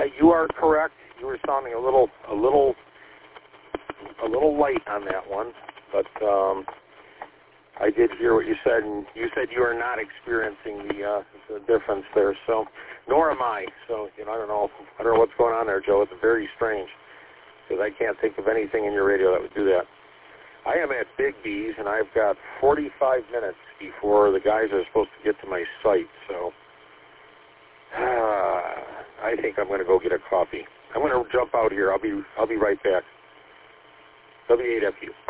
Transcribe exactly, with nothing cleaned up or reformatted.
you are correct. You were sounding a little, a little, a little light on that one, but um, I did hear what you said, and you said you are not experiencing the, uh, the difference there. So, nor am I. So, you know, I don't know. I don't know what's going on there, Joe. It's very strange because I can't think of anything in your radio that would do that. I am at Big B's, and I've got forty-five minutes before the guys are supposed to get to my site. So, uh, I think I'm going to go get a coffee. I'm going to jump out here. I'll be I'll be right back. W eight F U.